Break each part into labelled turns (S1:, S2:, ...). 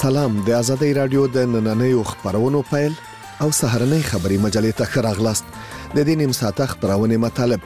S1: سلام د آزادۍ رادیو د نننیو خبرونو پیل او سهارنۍ خبري مجلې ته ښه راغلاست. د دې نیم ساعته خبرونه مطالب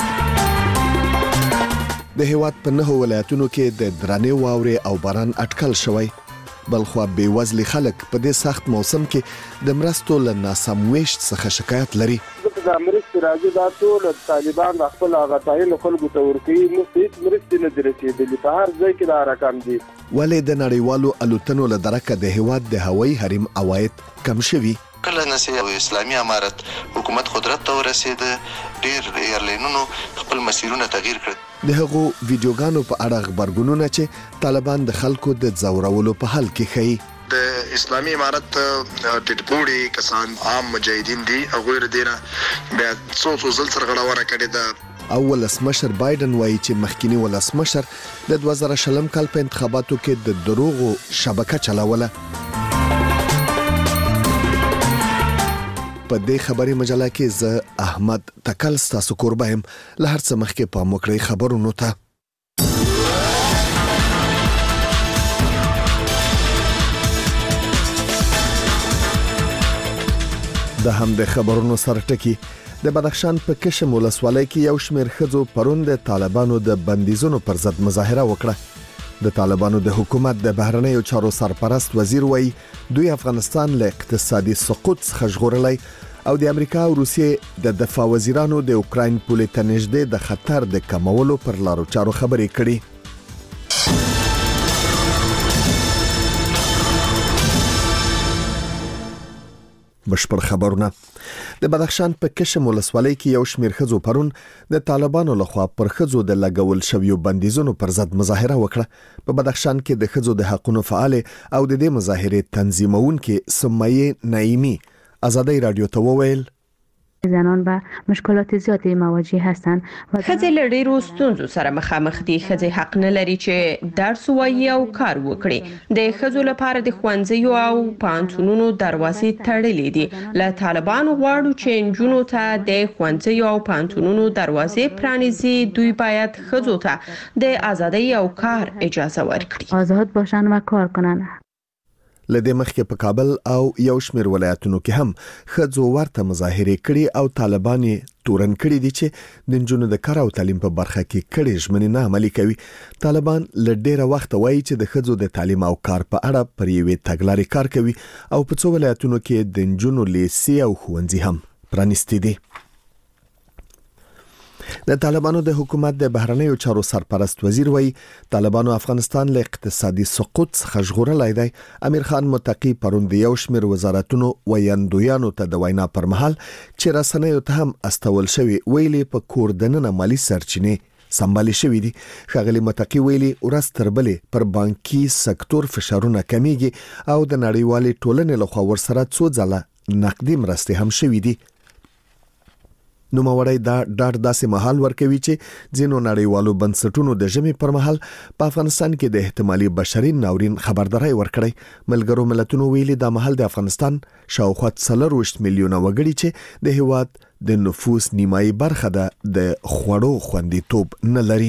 S1: د هیواد په 9 ولایتونو کې د درنې واورې او باران اټکل شوی. بلخو بیوزلي خلک په دې سخت موسم کې د مرستو له ناسم ویشت څخه شکایت لري.
S2: د مرستې راځي دا ټول طالبان خپل غټایي خلکو ته ورکوي، مستحق مرستې نه درېږي په هر ځای کې دا رقم دي.
S1: ولې د نړیوالو الوتنو له درکه د هیواد د هوایي حریم عواید کم شوي؟
S3: کله نسي اسلامي امارت حکومت قدرت ته ورسید، ډیر ایرلاینونو خپل مسیرونه تغییر کړ.
S1: د هغو ویډیوګانو په اړه خبرګونونه چې طالبان د خلکو د ځورولو په حال کې ښیي.
S4: د اسلامي امارت ټټپوړي کسان عام مجاهدین دي، هغه ردیره بیا څو ځل سرغړاونه کړې ده.
S1: او ولسمشر بایدن وایي چې مخکینی ولسمشر د 2020 کال په انتخاباتو کې د دروغو شبکه چلاوله. په دې خبري مجله کې زه احمد تکل ستاسو قربا يم. له هر څه مخکې په موکړی خبرونو ته. د هم د خبرونو سره ټکی د بدخشان په کشم ولسوالۍ کې یو شمېر ښځو پرون د طالبانو د بندیزونو پر ضد مظاهره وکړه. د طالبانو د حکومت د بهرنیو چارو سرپرست وزیر وایي دوی افغانستان له اقتصادي سقوط څخه ژغورلی او د امریکا او روسیې د دفاع وزیرانو د اوکراین پولې ته نږدې د خطر د کمولو پر لارو چارو خبرې کړي. بشپړ خبرونه. د بدخشان په کشم ولسوالۍ کې یو شمېر ښځو پرون د طالبانو لخوا پر ښځو د لګول شویو بندیزونو پر ضد مظاهره وکړه. په بدخشان کې د ښځو د حقونو فعال او د دې مظاهرې تنظیمونکې سمیه نعیمی آزادۍ رادیو ته وویل
S5: زنان به مشکلات زیاتی مواجه هستند.
S6: ښځې له ډېرو ستونزو سره مخامخ دي. ښځې حق نه لري چې درس ووایي او کار وکړي. د ښځو لپاره د ښوونځیو او پوهنتونونو دروازې تړلې دي. له طالبانو غواړو چې نجونو ته د ښوونځیو او پوهنتونونو دروازې پرانیزي. دوی باید ښځو ته د ازادۍ او کار اجازه ورکړي.
S5: آزاد باشن و کار کنن.
S1: لدې مخکې په کابل او یو شمېر ولایتونو کې هم ښځو ورته مظاهرې کړي او طالبان یې تورن کړي دي چې د نجونو د کار او تعلیم په برخه کې کړي ژمنې نه عملي کوي. طالبان له ډېره وخت وایي چې د ښځو د تعلیم او کار په اړه پر یوې تګلارې کار کوي او په څو ولایتونو کې د نجونو لیسې او ښوونځي هم پرانیستي دي. د طالبانو د حکومت د بهرنیو چارو سرپرست وزیر وایي طالبانو افغانستان له اقتصادي سقوط څخه ژغورلی دی. امیر خان متقی پرون د یو شمېر وزارتونو ویاندویانو ته د وینا پر مهال چې رسنیو ته هم استول شوی ویلي په کور دننه مالی سرچینې سمبالي شوی دي. ښاغلي متقی ویلي ورځ تر بلې پر بانکي سکتور فشارونه کمیږي او د نړیوالې ټولنې لخوا ورسره څو ځله نقدي مرستې هم شوي دي. نو موړی دا ډاډ داسې مهال ورکوي چې ځینو نړیوالو بنسټونو د ژمي پر مهال په افغانستان کې د احتمالي بشري ناورین خبرداري ورکړي. ملګرو ملتونو ویلي دا مهال د افغانستان شاوخوا 40 میلیونه وګړي چې د هیواد د نفوس نیمایي برخه ده د خوړو خوندیتوب نه لري.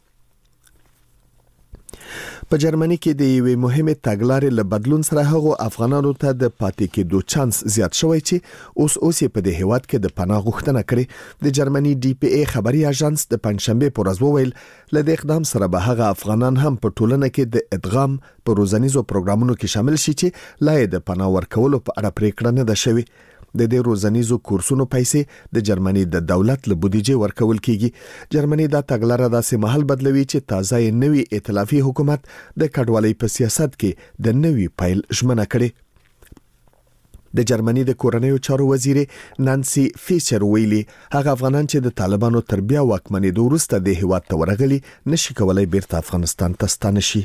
S1: په جرمني کې د یوې مهمه تګلارې له بدلون سره هغو افغانانو ته د پاتې کېدو چانس زیات شوی چې اوس په دې هیواد کې د پناه غوښتنه کړې. د جرمني DPA خبري اژانس د پنځشنبه پر ورځ وویل له دې اقدام سره به هغه افغانان هم په ټولنه کې د ادغام په روزنیزو پروګرامونو کې شامل شي چې لا یې د پناه ورکولو په اړه پریکړه نه ده شوې. د دې روزنیزو کورسونو پیسې د جرمني د دولت له بودیجې ورکول کیږي. جرمني دا تګلاره داسې مهال بدلوي چې تازه نوي ائتلافي حکومت د کډوالۍ په سیاست کې د نوي پیل ژمنه کړې. د جرمني د کورنیو چارو وزیر نانسي فیشر ویلي هغه افغانان چې د طالبانو تر بیا واکمنېدو وروسته د هیواد ته ورغلي نشي کولای بیرته افغانستان ته ستانه شي.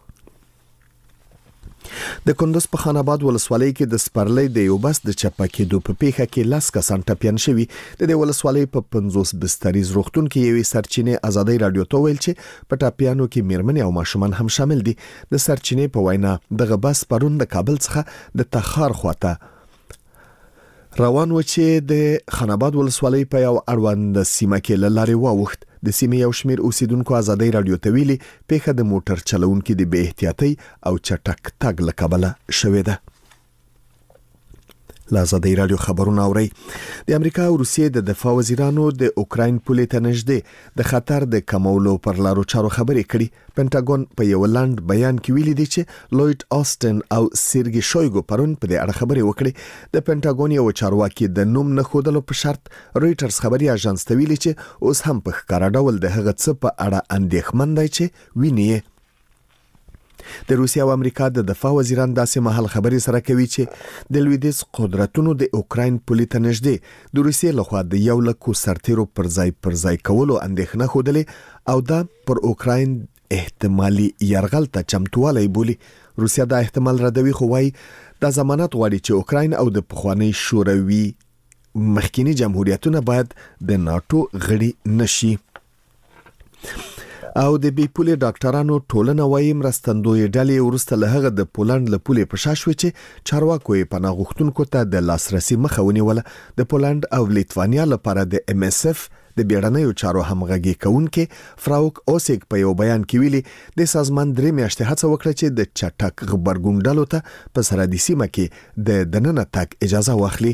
S1: د کندوز په خان آباد ولسوالۍ کې د سپرلۍ د یو بس د چپه کېدو په پیښه کې 10 کسان ټپیان شوي. د دې ولسوالۍ په 50 بستریز روغتون کې یوې سرچینې آزادۍ رادیو ته ویل چې په ټپیانو کې میرمنې او ماشومان هم شامل دي. د سرچینې په وینا دغه بس پرون د کابل څخه د تخار خواته روان و چې د خان آباد ولسوالۍ په یو اړوند سیمه کې لارې واوښت. د سیمې یو شمېر اوسیدونکو ازادۍ رادیو ته ویلي پیښه د موټر چلوونکي د بې احتیاطۍ او چټک تګ له کبله شوې ده. لازادۍ رادیو خبرونه اوري. د امریکا او روسیې د دفاع وزیرانو د اوکراین پولې ته نږدې د خطر د کمولو پر لارو چارو خبرې کړي. پینټاګون په یو لاند بیان کې ویلي دی چې لوید آستن او سیرګي شویګو پرون په دې اړه خبرې وکړي. د پینټاګون یو چارواکي د نوم نه ښودلو په شرط رويټرز خبري اژانس ته ویلي چې اوس هم په ښکاره ډول د هغه څه په اړه اندېښمن دی چې ویني. د روسیا او امریکا د دفاع وزیران داسې مهال خبرې سره کوي چې د لویدیځ قدرتونو د اوکراین پولې ته نږدې د روسیې لخوا د 100,000 سرتیرو پر ځای کولو اندېښنه ښودلې او دا پر اوکراین احتمالي یرغل ته چمتووالی بولي. روسیا دا احتمال ردوي خو وايي دا ضمانت غواړي چې اوکراین او د پخوانی شوروي مخکینی جمهوریتونه باید د ناتو غړي نشي. او د بي پولې ډاکټرانو ټولنه وايي مرستندوی ډلې ورسته له هغه د پولند له پولې په شاش وي چې چارواکو یې پناه غوښتونکو ته د لاسرسي مخه ونیوله. د پولند او لیتوانیا لپاره د MSF د بیړنیو چارو همغږي کوونکې فراوک اوسیګ په یو بیان کې ویلي د سازمان 3 میاشتې هڅه وکړه چې د چټک غبرګون ډلو ته په سرحدي سیمه کې د دننه تګ اجازه واخلي.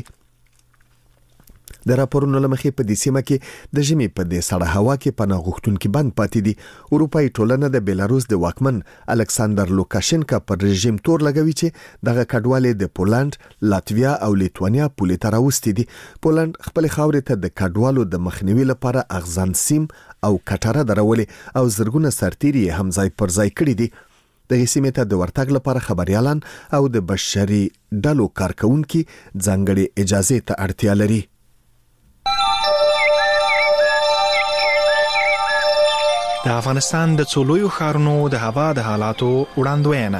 S1: د راپورونو لمخې په دې سیمه کې د ژمي په دې سړه هوا کې پناه غوښتونکي بند پاتې دي. اروپایي ټولنه د بیلاروس د واکمن الکساندر لوکاشینکا پر رژیم تور لګوي چې دغه کډوالې د پولند، لاتویا او لیتوانیا پولې ته راوستي دي. پولند خپل خاورې ته د کډوالو د مخنیوي لپاره اغزن سیم او کټاره درولې او زرګونه سرتیري هم ځای پر ځای کړي دي. د سیمې ته د ورتګ لپاره خبريالان او د بشري ډلو کارکونکي ځانګړي اجازه ته اړتیا لري.
S7: د افغانستان د څولویو ښارونو د هوا د حالاتو وړاندوینه.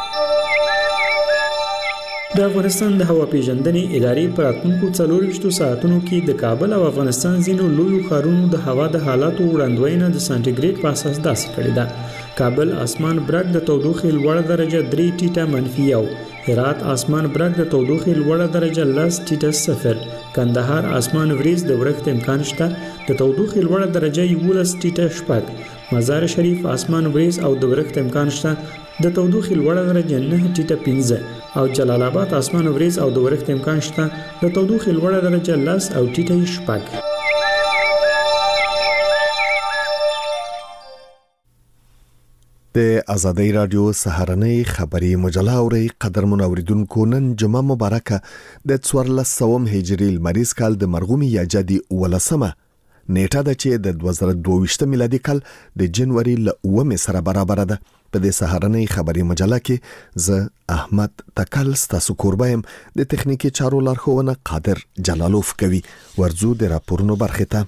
S8: د افغانستان د هوا پیژندنې ادارې په راتلونکو 24 ساعتونو کې د کابل او افغانستان ځینو لویو ښارونو د هوا د حالاتو وړاندوینه د سانټیګریډ په اساس داسې کړې ده. کابل اسمان برګ د تودوخې لوړه درجه 3 ټیټه -1، هرات اسمان برګ د تودوخې لوړه درجه 10 ټیټه 0، کندهار اسمان وریځ د ورښت امکان شته د تودوخې لوړه درجه 11 ټیټه 0، مزار شریف اسمان وریځ او د ورښت امکان شته د تودوخې لوړه درجه 9 ټیټه 15 او جلال آباد اسمان وریځ او د ورښت امکان شته د تودوخې لوړه درجه 10 او ټیټه 0.
S1: د ازادۍ رادیو سهارنۍ خبري مجله اوري. قدرمن اوریدونکو نن جمعه مبارکه د 1400 هجري لمریز کال د مرغومي یا جدي ولسمه نیټه ده چې د 2022 میلادي کال د جنوري ل 9 سره برابر ده. په دې سهارنۍ خبري مجله کې ز احمد تکل ستاسو کوربایم د تخنیکی چارو لارښوونه قادر جلالوف کوي. ورزو د راپورونو برخه ته.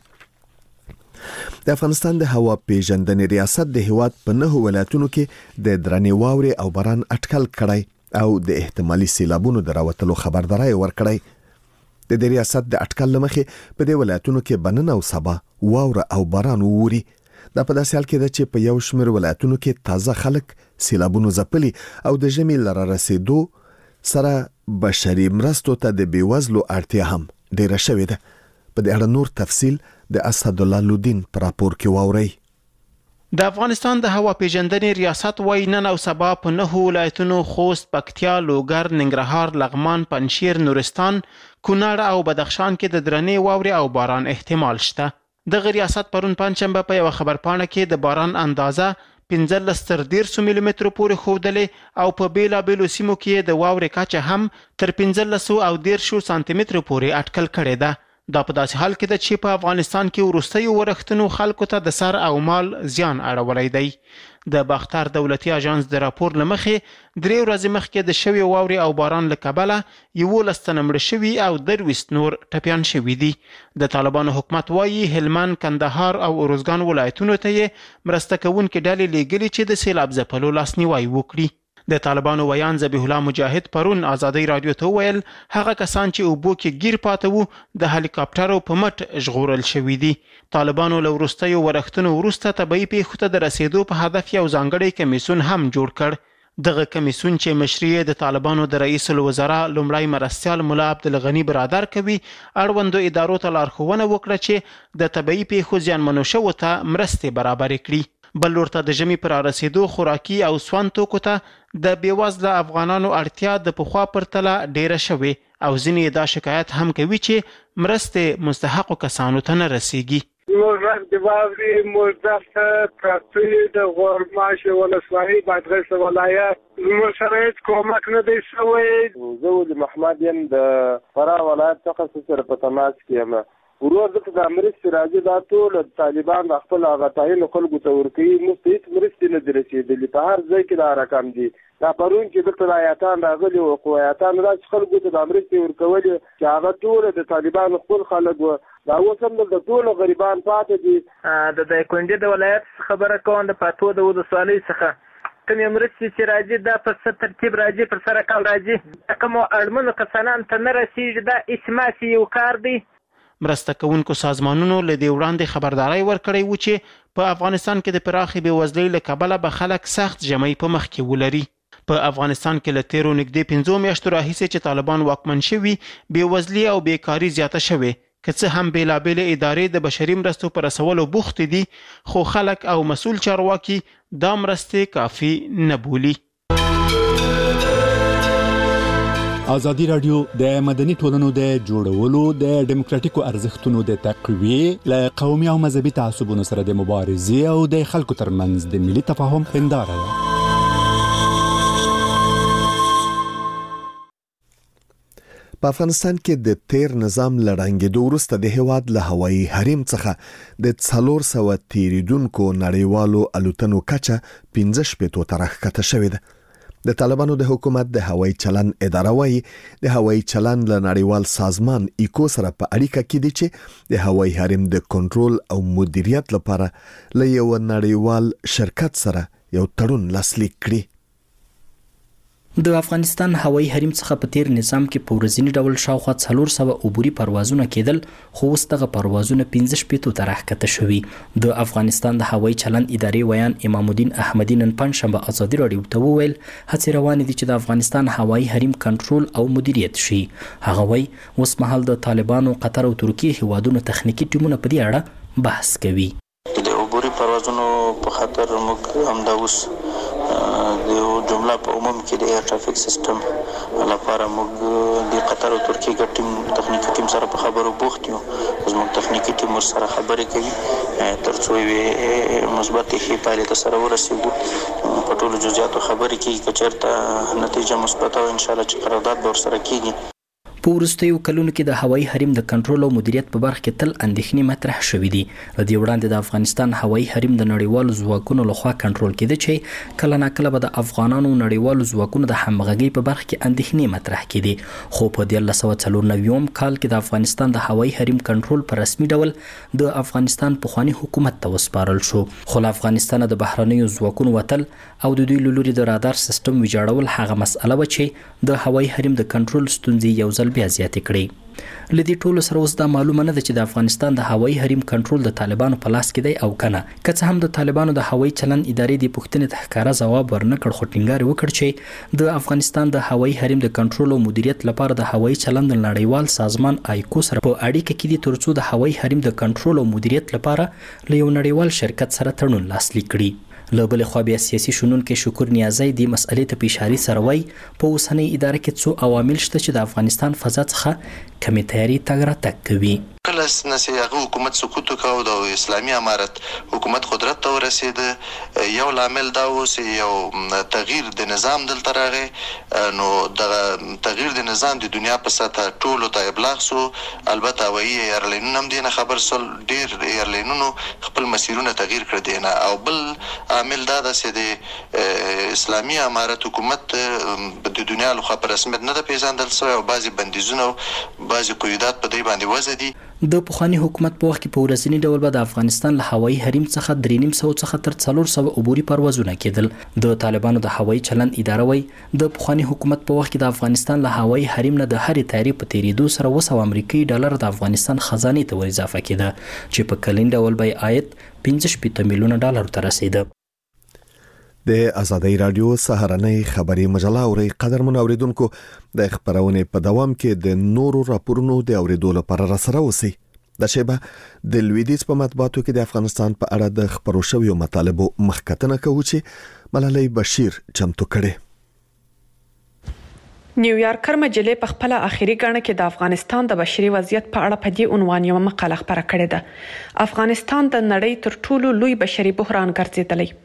S1: د افغانستان د هوا پیژندنې ریاست د هیواد په 9 ولایتونو کې د درنې واورې او باران اټکل کړی او د احتمالي سیلابونو د راوتلو خبرداري ورکړی. د دې ریاست د اټکل لمخې په دې ولایتونو کې بنن او سبا واوره او باران ووري. دا په داسې حال کې ده چې په یو شمېر ولایتونو کې تازه خلک سیلابونو ځپلي او د ژمي لره رسیدو سره بشري مرستو ته د بیوزلو اړتیا هم ډیره شوې ده. په دې اړه نور تفصیل د اسد الله لودین پر راپور کې واوري.
S9: د افغانستان د هوا پیژندنې ریاست وايي نن او سبا په 9 ولایتونو خوست، پکتیا، لوګر، ننګرهار، لغمان، پنجشیر، نورستان، کونړ او بدخشان کې د درنې واورې او باران احتمال شته. دغه ریاست پرون پنځشنبه په یو خبرپاڼه کې د باران اندازه 15 تر 13 ملي متر پورې ښودلې او په بیلابیلو سیمو کې د واورې کچه هم تر 15 او 13 سانتي متر پورې اټکل کړې ده. دا په داسې حال کې ده چې په افغانستان کې وروستیو ورښتونو خلکو ته د سر او مال زیان اړولی دی. د باختر دولتي اژانس د راپور لمخې 3 ورځې مخکې د شوي واورې او باران له کبله 11 تنه مړه شوي او 23 نور ټپیان شوي دي. د طالبانو حکومت وایي هلمند، کندهار او ارزګان ولایتونو ته یې مرسته کوونکې ډلې لیږلي چې د سیلاب ځپلو لاسنیوی وکړي. د طالبانو ویان ذبیح الله مجاهد پرون ازادۍ رادیو ته ویل هغه کسان چې اوبو کې گیر پاته وو د هلیکاپټرو په مټ ژغورل شوي دي. طالبانو له وروستیو ورښتونو وروسته طبیعي پیښو ته د رسیدو په هدف یو ځانګړی کمیسیون هم جوړ کړ. دغه کمیسیون چې مشري د طالبانو د رئیس الوزرا لومړی مرستیال مولا عبدالغنی برادر کوي اړوندو ادارو ته لارښوونه وکړه چې د طبيعي پیښو زیانمنو شوو ته مرستې برابرې کړي. بل لور ته د ژمي پر رسیدو خوراکي او سون توکو ته د بیوزله افغانانو اړتیا د پخوا پرتله ډیره شوې او ځینې دا شکایت هم کوي چې مرستې مستحقو کسانو ته نه رسیږي.
S2: موږ د واوري مزدفه پراکټي د غورماش ولسوالۍ بادغیس ولایت موږ سره کومک نه دی شوی. زه د محمد یم د فراه ولایت څخه سره په تماس کې یم. ورور دلته د مرستې راځي دا ټول طالبان خپل هغه تعین خلکو ته ورکوي هیڅ مرستې نه دي رسېدلي په هر ځای کې دا رقم دي. دا پرون چې دلته د آیاتان راغلي وو خو آیاتان داسې خلکو ته د مرستې ورکولې چې هغه ټول د طالبانو خپل خلک وو. دا اوس هم دلته ټول غریبان پاتې دي.
S10: د کونډې د ولایت خبره کوم د پاتو د ولسوالۍ څخه کومې مرستې چې راځي دا په څه ترتیب راځي پر سره کال راځي کومو اړمنو کسانانو ته نه رسېږي. دا اسماسي یو کار دی.
S9: مرسته کوونکو سازمانونو له دې وړاندې خبرداري ورکړې و چې په افغانستان کې د پراخې بېوزلۍ له کبله به خلک سخت ژمی په مخ کې ولري. په افغانستان کې له تیرو نږدې 15 میاشتو راهیسې چې طالبان واکمن شوي بېوزلي او بیکاري زیاته شوې. که څه هم بېلابېلې ادارې د بشري مرستو په رسولو بوختې دي خو خلک او مسؤل چارواکي دا مرستې کافي نه بولي.
S11: ازادي رادیو د مدني ټولنو د جوړولو د ډیموکراتیکو ارزښتونو د تقویې له قومي او مذهبي تعصبونو سره د مبارزې او د خلکو ترمنځ د ملي تفاهم هنداره ده.
S1: په افغانستان کې د تیر نظام لړنګېدو وروسته د هیواد له هوایي حریم څخه د 400 تیریدونکو نړیوالو الوتنو کچه 15 ته راښکته شوې ده. د طالبانو د حکومت د هوایي چلن اداره وايي د هوایي چلن له نړیوال سازمان ایکو سره په اړیکه کې دي چې د هوایي حریم د کنټرول او مدیریت لپاره له یو نړیوال شرکت سره یو تړون لاسلیک کړي.
S12: د افغانستان هوایي حریم څخه په تیر نظام کې په ورځنی ډول شاوخوا 400 عبوري پروازونه کېدل خو اوس دغه پروازونه 15 ته راښکته شوي. د افغانستان د هوایي چلن ادارې ویان امام الدین احمدی نن پنځشنبه ازادي رادیو ته وویل هڅې روانې دي چې د افغانستان هوایي حریم کنټرول او مدیریت شي. هغه وایي اوس مهال د طالبانو قطر او ترکیه هیوادونو تخنیکی ټیمونه په دې اړه بحث کوي.
S13: د عبوري پروازونو په خاطر موږ هم دا اوس د جمله په عموم کې د ایر ټرافیک سیستم لپاره موږ د قطر او ترکیه ګډ ټیم تخنیکی ټیم سره په خبرو بوخت یو. زموږ تخنیکی ټیم سره خبرې کوي ترڅو یې مثبت پایلې ته سره ورسېږو. په ټولو جزئیاتو خبرې کوي که چېرته نتیجه مثبت او انشاءالله چې قرارداد به ورسره کېږي.
S12: په وروستیو کلونو کې د هوایي حریم د کنټرول او مدیریت په برخه کې تل اندېښنې مطرح شوې دي. له دې وړاندې د افغانستان هوایي حریم د نړیوالو ځواکونو لخوا کنټرول کېده چې کله ناکله به د افغانانو نړیوالو ځواکونو د همغږۍ په برخه کې اندېښنې مطرح کېدې. خو په 1994 کال کې د افغانستان د هوایي حریم کنټرول په رسمي ډول د افغانستان پخوانی حکومت ته وسپارل شو. خو له افغانستان د بهرنیو ځواکونو وتل او د دوی له لوري د رادار سیستم ویجاړول هغه مسأله و چې د هوایي حریم د کنټرول ستونزې یو ځل بیا زیاتې کړې. لدې ټولو سره اوس دا معلومه نه ده چې د افغانستان د هوایي حریم کنټرول د طالبانو په لاس کې دی او کنه. که څه هم د طالبانو د هوایي چلن ادارې د پوښتنې ته ښکاره ځواب ورنکړ خو ټینګار وکړ چې د افغانستان د هوایي حریم د کنټرول او مدیریت لپاره د هوایي چلن د نړیوال سازمان ایکو سره په اړیکه کې دي ترڅو د هوایي حریم د کنټرول او مدیریت لپاره له یو نړیوال شرکت سره تړون لاسلیک کړي. له بلې خوا بیا سیاسي شنونکي شکور نیازی د مسئلې ته په اشارې سره وایي په اوسنۍ اداره کې څو عوامل شته چې د افغانستان فضا څخه کمې تیاري تګ راتګ کوي.
S3: کله چې هغه حکومت سقوط وکاو د اسلامي امارت حکومت قدرت ته ورسېد یو لامل دا و چې یو تغییر د نظام دلته راغی. نو د تغییر د نظام د دنیا په سطح ټولو ته ابلاغ سو. البته هوایي ایرلاینونه هم دې نه خبر سول. ډېر ایرلاینونو خپل مسیرونه تغییر کړي دي نه. او بل عامل دا ده چې د اسلامي امارت حکومت د دنیا لخوا په رسمیت نه ده پیژندل شوی او بعضې بندیزونه او بعضې قیودات په دې باندې وضع دي.
S12: د پخوانی حکومت په وخت کې په ورځنی ډول به د افغانستان له هوایي حریم څخه 350 څخه تر 400 عبوري پروازونه کېدل. د طالبانو د هوایي چلن اداره وایي د پخوانی حکومت په وخت کې د افغانستان له هوایي حریم نه د هرې تیاري په تیریدو سره 200 امریکایي ډالر د افغانستان خزانې ته ور اضافه کېده چې په کلین ډول به عاید 15 میلیونه ډالر ته رسیده.
S1: د آزادۍ رادیو سهارنۍ خبري مجله اوري قدرمن اوریدونکو د خبرونه په دوام کې د نورو راپورونو د اوریدو لپاره را سره اوسئ. د شیبه د لویدیز په مطبوعاتو کې د افغانستان په اړه د خبرو شویو مطالبو مخکتنه کوي چې ملالۍ بشیر چمتو کړي.
S14: نیویارکر مجلې په خپل اخیری غاڼه کې د افغانستان د بشري وضعیت په اړه په دې عنوان یو مقاله خبره کړې ده. افغانستان د نړۍ تر ټولو لوی بشري بحران ګرځیدلی.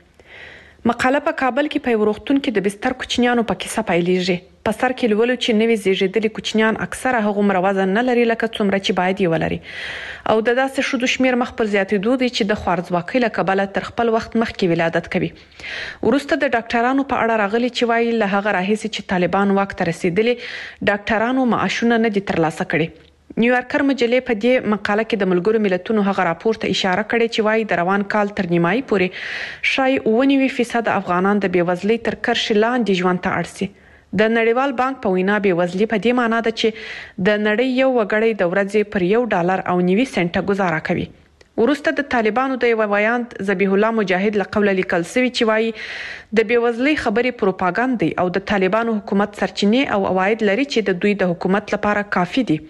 S14: مقاله په کابل کې په وروختون کې د بستر کوچنیانو په کیسه پیلېږي. په سر کې لولو چې نوې زیږیدلي کوچنیان اکثره هغه وزن نه لري لکه څومره چې باید یې ولري او د داسې شودو شمیر مخ پر زیاتېدو دی چې د خوارځواکۍ له کبله تر خپل وخت مخکې ولادت کوي. وروسته د ډاکټرانو په اړه راغلي چې وایي له هغه راهیسې چې طالبان واک ته رسیدلي ډاکټرانو معاشونه نه دي ترلاسه کړي. نیویارکر مجلې په دې مقاله کې د ملګرو ملتونو هغه راپور ته اشاره کړې چې وایي د روان کال تر نیمایي پورې شاید 90% افغانان د بیوزلۍ تر کرښې لاندې ژوند ته اړ سي. د نړیوال بانک په وینا بیوزلي په دې معنی ده چې د نړۍ یو وګړی د ورځې پر $1.90 گزاره کوي. ورسته د طالبانو د یو ویاند ذبیح الله مجاهد له قوله لیکل شوی چې وایي د بیوزلۍ خبرې پروپاګاندا دی او د طالبانو حکومت سرچینې او عواید لري چې د دوی د حکومت لپاره کافي دي.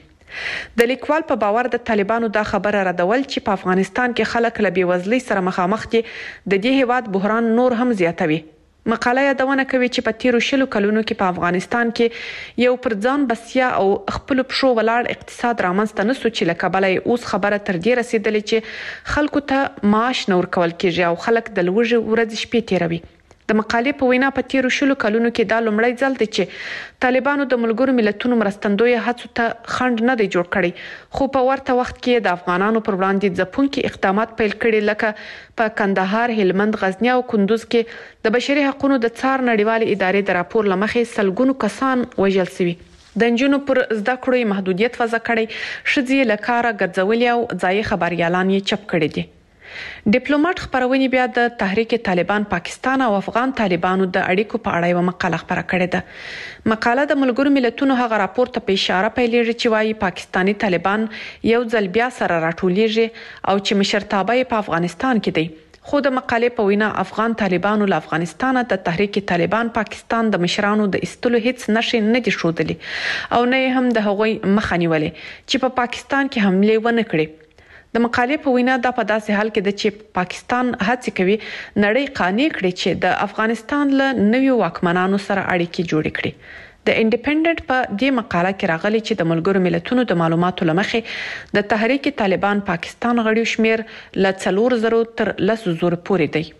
S14: د لیکوال په باور د طالبانو دا خبره ردول چې په افغانستان کې خلک له بیوزلۍ سره مخامخ دي د دې هیواد بحران نور هم زیاتوي. مقاله یادونه کوي چې په تیرو 10 کلونو کې په افغانستان کې یو پر ځان بسیا او خپل پښو ولاړ اقتصاد رامنځته نسو چې له کبله اوس خبره تر دې رسیدلې چې خلکو ته معاش نور کول کېږي او خلک د لوږې ورځ شپې تیروي. د مقالې په وینا په تیرو 10 کلونو کې دا لومړی ځل دی چې طالبانو د ملګرو ملتونو مرستندوی هڅو ته خنډ نه دی جوړ کړی خو په ورته وخت کې د افغانانو پر وړاندې ځپونکي اقدامات پیل کړي لکه په کندهار، هلمند، غزنی او کندوز کې د بشري حقوقو د څار نړیوال ادارې د راپور لمخې سلګونو کسان وژل شوي. د نجونو پر زده کړو محدودیت وضع کړي، ښځې له کاره ګرځولي او ځایي خبريالان یې چپ کړي دي. ډیپلوماټ خبرونه بیا د تحریک طالبان پاکستان او افغان طالبانو د اړیکو په اړه یو مقاله خبره کړې ده. مقاله د ملګرو ملتونو هغه راپور ته په اشاره پیلېږي چې وايي پاکستانی طالبان یو ځل بیا سره راټولېږي او چې مشرتابه یې په افغانستان کې دی. خو د مقالې په وینا افغان طالبانو له افغانستان د تحریک طالبان پاکستان د مشرانو د استلو هیڅ نشي نه دي شودلي او نه هم د هغوی مخه نیولې چې په پاکستان کې حمله ونه کړي. د مقالې په وینا دا په داسې حال کې د چې پاکستان هڅه کوي نړۍ قانع کړي چې د افغانستان له نویو واکمنانو سره اړیکې جوړې کړي. د انډیپندنت په دې مقاله کې راغلي چې د ملګرو ملتونو د معلوماتو لمخې د تحریک طالبان پاکستان غړیو شمیر له 4,000 تر 10,000 پورې دی.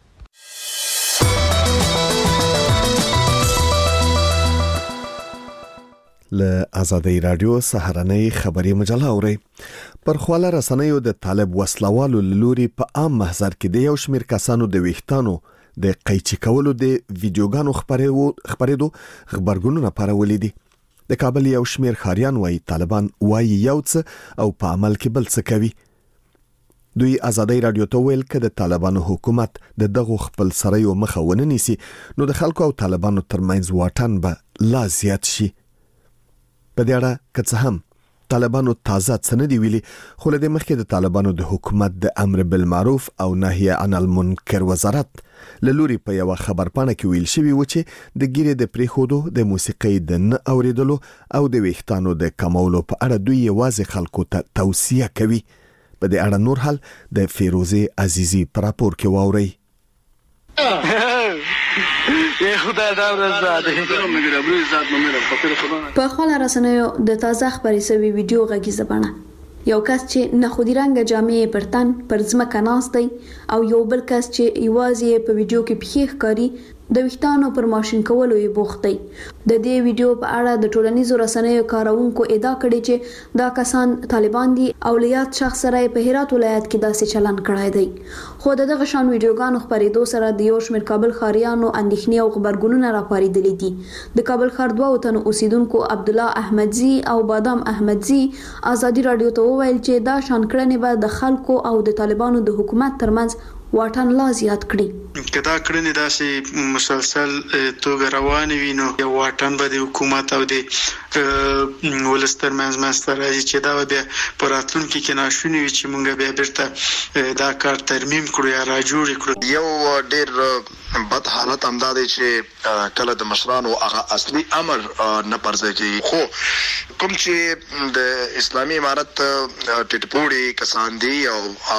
S1: له آزادۍ رادیو سهارنۍ خبري مجله اوري. پر خواله رسنیو د طالب وسلوالو لوري په عام محضر کې د یو شمیر کسانو د ویښتانو د قیچي کولو د ویډیوګانو خبرېدو خبرګونونه پارولې دي. د کابل یو شمیر خاریان وایي طالبان وایي یو څه او په عمل کې بل څه کوي. دوی آزادۍ رادیو ته ویل چې د طالبانو حکومت د دغه خپل سره مخه ونه نیسي نو د خلکو او طالبانو ترمنځ واټن به لا زیات شي. په دې اړه که څه هم طالبانو تازه څه نه دی ویلي خو له دې مخکې د طالبانو د حکومت د امر بالمعروف او نهي عن المنکر وزارت له لوري په یو خبرپاڼه کې ویل شوی و چې د ګیرې د پریښودو د موسیقۍ د نه اوریدلو او د ویښتانو د کمولو په اړه دوی یوازې خلکو ته توصیه کوي. په دې اړه نور حال د فیروزه عزیزی پر راپور کې واوري.
S15: په خپل رسنیو د تازه خبري سوي ویډیو غږیزه بڼه یو کس چې نخودي رنګه جامې پر تن پر ځمکه ناست دی او یو بل کس چې یوازې په ویډیو کې پخې ښکاري د ویښتانو پر ماشین کولو یې بوخت دی. د دې ویډیو په اړه د ټولنیزو رسنیو کارونکو ادعا کړې چې دا کسان طالبان دي او لیات شخص سره په هرات ولایت کې داسې چلن کړی دی. خو دغه شان ویډیوګانو خبرېدو سره د یو شمېر کابل ښاریانو اندېښنې او خبرګونونه راپارېدلي دي. د کابل ښار 2 تنو اوسیدونکو عبدالله احمدزي او بادام احمدزي آزادي رادیو ته وویل چې دا شان کړنې به د خلکو او د طالبانو د حکومت ترمنځ واټن لا زیات کړي.
S16: کدا کړنې داسې مسلسل توګه روانې وي نو یو واټن به د حکومت او د ولس ترمنځ منځته راځي چې دا بیا په راتلونکي کې ناشونې وي چې موږ بیا بیرته دا کار ترمیم کړو یا راجوړ کړو.
S4: یو ډېر بد حالت هم دا دی چې کله د مشرانو هغه اصلي امر نه پرځای کوي، خو کوم چې د اسلامي امارت ټټپوړي کسان دي او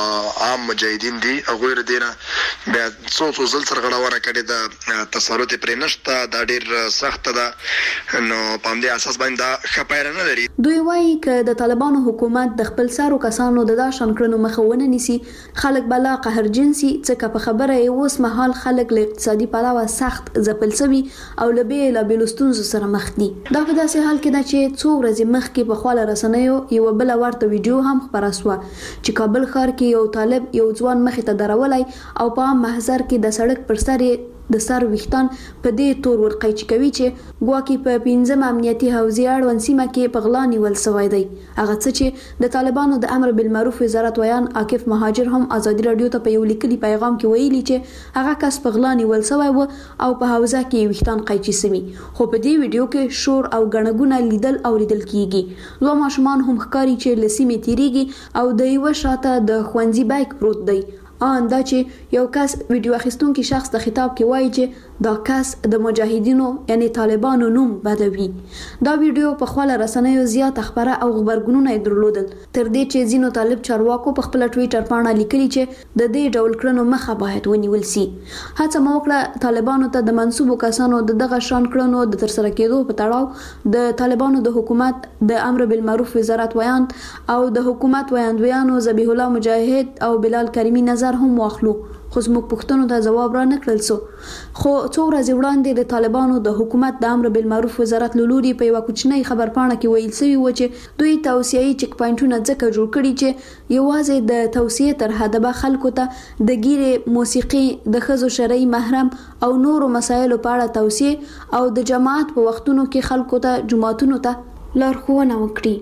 S4: عام مجاهدین دي هغوی ردینه بیا څو ځل سرغړونه کړې ده، تسلط پرې نشته، دا ډېر سخته ده، نو په همدې اساس باندې دا ښه پایله نه لري.
S15: دوی وایي که د طالبانو حکومت د خپل سارو کسانو د دا شان کړنو مخه ونه نیسي خلک به لا قهرجن سي، ځکه په خبره یې اوس مهال خلک له اقتصادي پلوه سخت ځپل سوي او له بېلابېلو ستونزو سره مخ دي. دا په داسې حال کې ده چې څو ورځې مخکې په خواله رسنیو یوه بله ورته ویډیو هم خپره سوه چې کابل ښار کې یو طالب یو ځوان مخې ته درولی او په عام محضر کې د سړک پر سر د سر ویښتان په دې تور ورقیچي کوي چې ګواکې په 5 امنیتي حوزې اړوند سیمه کې په غلا نیول سوی دی. هغه څه چې د طالبانو د امر بالمعروف وزارت ویان عاکف مهاجر هم ازادي رادیو ته په یو لیکلي پیغام کې ویلي چې هغه کس په غلا نیول سوی و او په حوزه کې ویښتان قیچي سوي، خو په دې ویډیو کې شور او ګڼهګونه لیدل اوریدل کیږي. دوه ماشومان هم ښکاري چې له سیمې تیریږي او د یوه شاته د ښوونځي بایک پروت دی. دا چې یو کس ویډیو اخیستونکي شخص د خطاب کې وایي چې دا کس د مجاهدینو یعنی طالبانو نوم بدوي. دا ویډیو په خواله رسنیو زیات خبره او خبرګونونه یې درلودل، تر دې چې ځینو طالب چارواکو په خپل ټویټر باندې لیکلي چې د دې ډول کړنو مخه باید ونیول سي. هڅه مو وکړه طالبانو ته د منسوبو کسانو دغه شان کړنو د ترسره کېدو په تړاو د طالبانو د حکومت د امر بالمعروف وزارت ویان او د حکومت ویاندویانو ذبیح الله مجاهد او بلال کریمی نظر هم واخلو، خو زموږ پوښتنو ته ځواب را نه کړل سو. خو څو ورځې وړاندې د طالبانو د حکومت د امر بالمعروف وزارت له لوري په یوه کوچنۍ خبرپاڼه کې ویل سوي و چې دوی توصیه‌یي چک پاینټونه ځکه جوړ کړي چې یوازې د توصیې تر حده به خلکو ته د ګیرې، موسیقي، د ښځو شرعي محرم او نورو مسایلو په اړه توصیې او د جماعت په وختونو کې خلکو ته جماعتونو ته لارښوونه وکړي.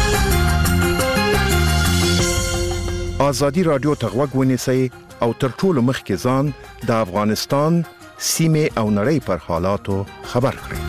S17: آزادی رادیو ته غوږ ونیسئ او تر ټولو مخکې ځان د افغانستان سیمې او نړۍ پر حالاتو خبر کړئ.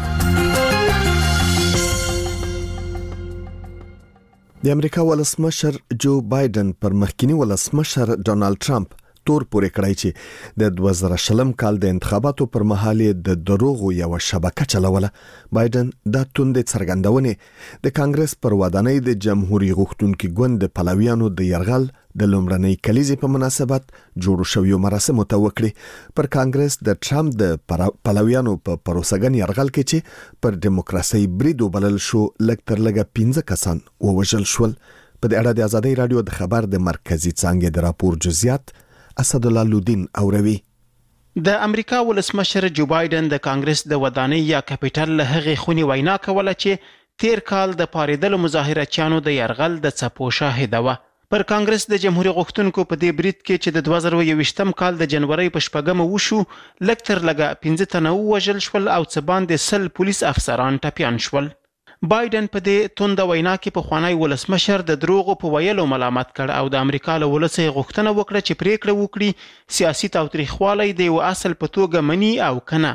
S1: د امریکا ولسمشر جو بایدن پر مخکنی ولسمشر ډونالد ټرمپ تور پورې کړی چې د 2020 کال د انتخاباتو پر مهال د دروغو یو شبکه چلوله. بایدن دا توندې څرګندونې د کانګرس پر ودانۍ د جمهوریت غوښتونکو ګوند د پلویانو د يرغل د لومړنۍ کلیزې په مناسبت جوړ شویو مراسمو ته وکړي. پر کانګرس د ټرمپ د پلویانو په پروسګن يرغل کې چې پر دیموکراسي برید وبلل شو لږ تر لږه 15 کسان ووژل شول. په دې اړه د ازادي رادیو د خبر د مرکزی څانګې د راپور جزئیات اسد الله لودین اوروي.
S9: د امریکا ولسمشر جو بایدن د کانګرس د ودانۍ یا کپټل له هغې خونی وینا کوله چې تیر کال د پاریدلو مظاهرچیانو د يرغل د څپو شاهده و. پر کانګرس د جمهوریت غوښتونکو په دې برید کې چې د 2021م کال د جنوري په شپږم وشو لږ تر لږه 15 تنه وژل شول او څه باندې 100 پولیس افسران ټپيان شول. بایدن په دې توند وینا کې په خوانی ولسمشر د دروغو په ویلو ملامت کړ او د امریکا له ولسي غوښتنه وکړه چې پریکړه وکړي سیاسي تاوتریخوالی د یو اصل په توګه مني او کنه.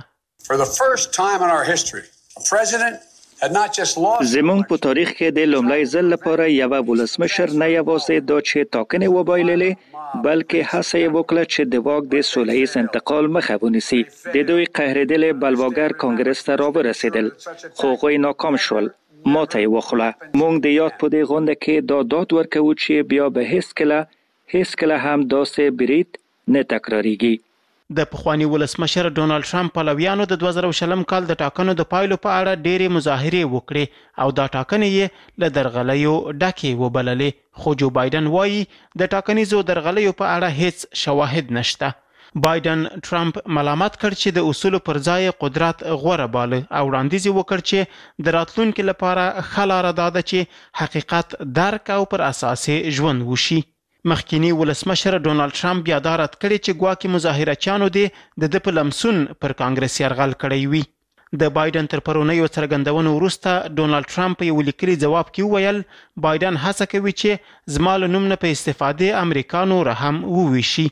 S18: زموږ په تاریخ کې د لومړي ځل لپاره یو ولسمشر نه یوازې د چې ټاکنې وبایللې بلکې هڅه یې وکړه چې د واک د سولهییز انتقال مخه ونیسي. د دوی قهرېدلې بلواګر کانګرس ته راورسېدل خو هغوی ناکام شول. ماته یې وخوړه. موږ د یاد په دې غونډه کې دا داد ورکوو چې بیا به هیڅ کله هم داسې برید نه تکراریږي.
S9: د پخوانی ولسمشر ډونالد ټرمپ پلویانو د 2020 کال د ټاکنو د پایلو په اړه ډېرې مظاهرې وکړې او دا ټاکنې یې له درغلیو ډکې وبللې. خو جو بایدن وایي د ټاکنیزو درغلیو په اړه هیڅ شواهد نشته. بایدن ټرمپ ملامت کړ چې د اصول پر ځای قدرت غوره باله او وړاندیز وکړ چې د راتلونکو لپاره ښه لاره ده چې حقیقت درک او پر اساس ژوند وشي. مخکینی ولسمشر ډونالد ټرمپ بیا دا رد کړی چې ګواکې مظاهرچیانو د په لمسون پر کانګرس يرغل کړی وي. د بایدن تر پرونیو څرګندونو وروسته ډونالد ټرمپ یو لیکلي ځواب کې ویل بایدن هڅه کوي چې زما له نوم نه په استفادې امریکا نور هم وویشي.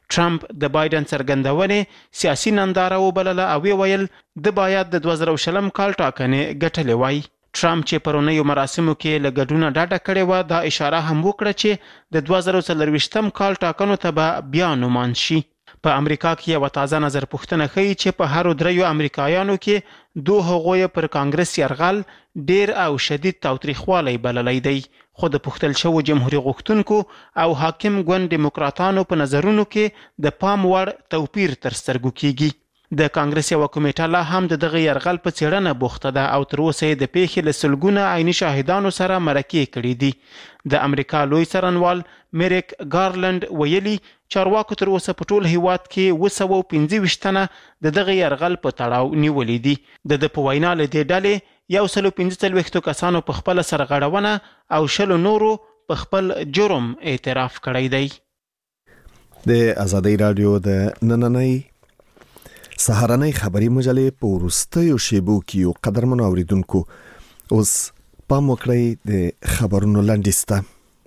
S9: ټرمپ د بایدن څرګندونې سیاسي ننداره وبلله او ویل د باید د 2020 کال ټاکنې ګټلې وای. ټرمپ چې پرونیو مراسمو کې له ګډونه ډاډه کړې وه دا اشاره هم وکړه چې د 2024 کال ټاکنو ته به بیا نومان شي. په امریکا کې یو تازه نظر پوښتنه ښیي چې په هر دریو امریکایانو کې دوه هغوی پر کانګرس یرغل ډیر او شدید تاوتریخوالی بللی دی، خو د پوښتل شوو جمهوریت غوښتونکو او حاکم ګوند دیموکراتانو په نظرونو کې د پام وړ توپیر تر سترګو کیږي. د کانګرس یو کمیټه لا هم د دغه یرغل په څېړنه بوخته ده او تر اوسه یې د پیښې له سلګونه عیني شاهدانو سره مرکې کړي دي. د امریکا لوی څارنوال میریک ګارلند ویلي چارواکو تر اوسه په ټول هیواد کې 225 تنه د دغه یرغل په تړاو نیولې دي. د په وینا له دې ډلې 145 کسانو په خپل سرغړونه او 10 نورو په خپل جرم اعتراف کړی دی.
S1: د آزادۍ رادیو د نننۍ سهارنۍ خبري مجلې په وروستیو شیبو کې یو قدرمنو اوریدونکو اوس پام وکړئ د خبرونو لنډیز ته.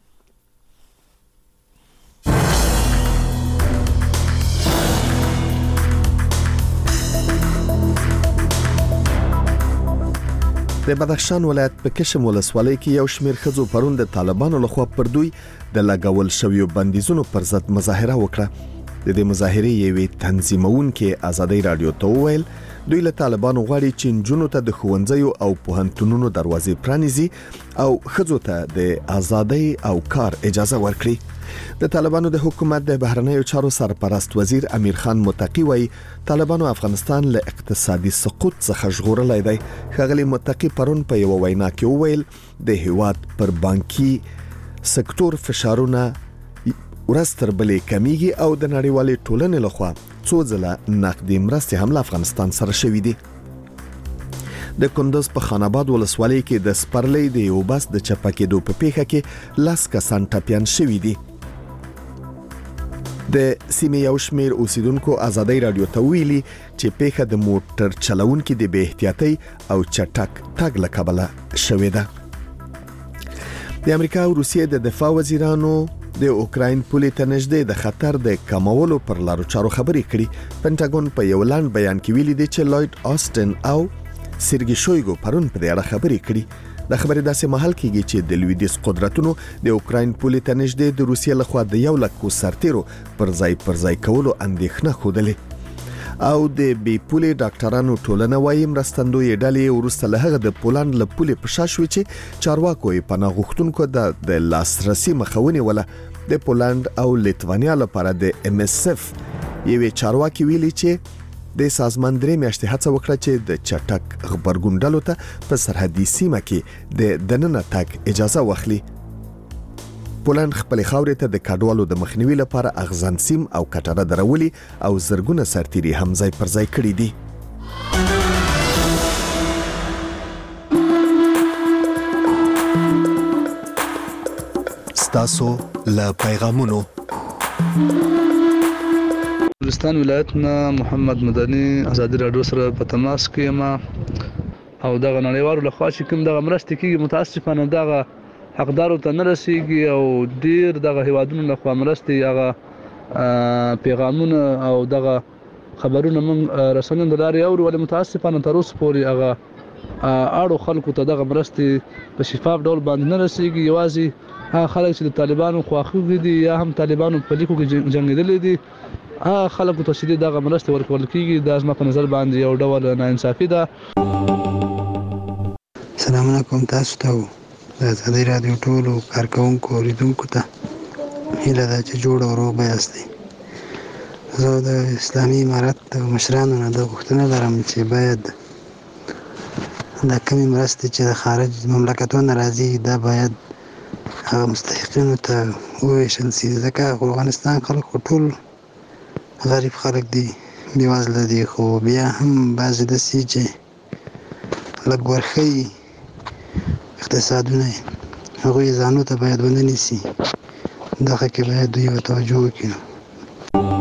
S1: د بدخشان ولایت په کشم ولسوالۍ کې یو شمېر ښځو پرون د طالبانو لخوا پر دوی د لګول شویو بندیزونو پر ضد مظاهره وکړه. د دې مظاهرې یوې تنظیمونکې آزادۍ رادیو ته وویل دوی له طالبانو غواړي چې نجونو ته د ښوونځیو او پوهنتونونو دروازې پرانیزي او ښځو ته د ازادۍ او کار اجازه ورکړي. د طالبانو د حکومت د بهرنیو چارو سرپرست وزیر امیر خان متقی وایي طالبانو افغانستان له اقتصادي سقوط څخه ژغورلی دی. ښاغلي متقی پرون په یو وینا کې وویل د هیواد پر بانکي سکتور فشارونه ورځ تر بلې کمیږي او د نړیوالې ټولنې لخوا څو ځله نقدي مرستې هم له افغانستان سره شوي دي. د کندز په خان آباد ولسوالۍ کې د سپرلۍ د یو بس د چپه کېدو په پیښه کې 10 کسان ټپیان شوي دي. د سیمې یو شمېر اوسیدونکو آزادۍ رادیو ته ویلي چې پیښه د موټر چلونکي د بې احتیاطۍ او چټک تګ له کبله شوې ده. د امریکا او روسیې د دفاع وزیرانو د اوکراین پولې ته نږدې د خطر د کمولو پر لارو چارو خبرې کړي. پنټاګون په یو لاند بیان کې ویلي دی چې لوید آسټن او سرګي شویګو پرون په دې اړه خبرې کړي. د خبرې داسې مهال کېږي چې د لویدیځ قدرتونو د اوکراین پولې ته نږدې د روسیې لخوا د 100,000 سرتیرو پر ځای کولو اندېښنه ښودلې او د بي پولې ډاکټرانو ټولنه وايي مرستندوی ډلې وروسته له هغه د پولند له پولې په شا شوې چې چارواکو یې پناه غوښتونکو د لاسرسي مخاوني ولا د پولند او لیتوانیا لپاره د MSF یوې چارواکي ویلي چې د سازمان درې میاشتې هڅه وکړه چې د چټک غبرګون ډلو ته په سرحدي سیمه کې د دننه تګ اجازه واخلي. پولند خپل خاورې ته د کډوالو د مخنیوي لپاره اغزن سیم او کټره درولي او زرګونه سرتیري هم ځای پر ځای کړي دي. ستاسو له پیغامونو
S19: بلوچستان ولایت نه محمد مدني آزادي رادیو سره په تماس کې یم او دغه نړیوالو لخوا چې کوم دغه مرستې کېږي متاسفانه دغه حقدارو ته نه رسیږي او ډیر دغه هیوادونو لخوا مرستې هغه پیغامونه او دغه خبرونه موږ رسنیو د لارې اورو ولې متاسفانه تر اوسه پورې هغه اړو خلکو ته دغه مرستې په شفاف ډول باندې نه رسیږي. یوازې هغه خلک چې د طالبانو خواخوږي دي یا هم طالبانو په لیکو کې جنګېدلي دي هغه خلکو ته چې دغه مرستې ورکول کېږي دا زما په نظر باندې یو ډول ناانصافي ده.
S20: السلام علیکم تاسو ته د آزادۍ رادیو ټولو کارکوونکو اوریدونکو ته هیله ده چې جوړ او روغ به یاستئ. زه د اسلامي امارت د مشرانو نه دا غوښتنه لرم چې باید دا کمې مرستې چې د خارج مملکتونو راځي دا باید هغه مستحقینو ته وویشل سي ځکه افغانستان خلک ټول غریب خلک دي بېوزله دي خو بیا هم بعضې داسې چې لږ ورښیي اقتصادونه هغوی ځانو ته باید ونه نیسي دغه کې باید دوی توجه وکړي.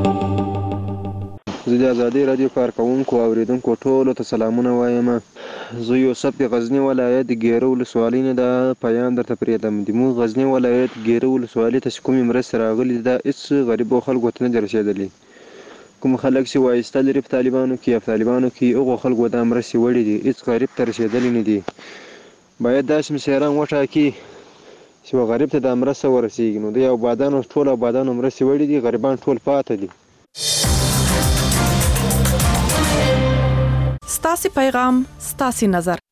S21: زه د آزادۍ رادیو کارکوونکو او اوریدونکو ټولو ته سلامونه وایم. زه یوسف د غزنی ولایت ګیره ولسوالۍ نه د پیان درته پرېږدم. د مو غزنی ولایت ګیره ولسوالۍ ته کومې مرستې راغلي دا هېڅ غریبو خلکو ته نه دي رسېدلي. کوم خلک چې وایسته لري په طالبانو کې یا په طالبانو کې هغو خلکو دا مرستې وړي دي هېڅ غریب ته رسېدلي نه دي. باید داسې مسیران وټاکي چې غریب ته دا مرسته ورسېږي. نو د آبادانو ټول آبادانو مرستې وړي دي، غریبان ټول پاتې دي.
S14: ستاسې پیغام ستاسې نظر.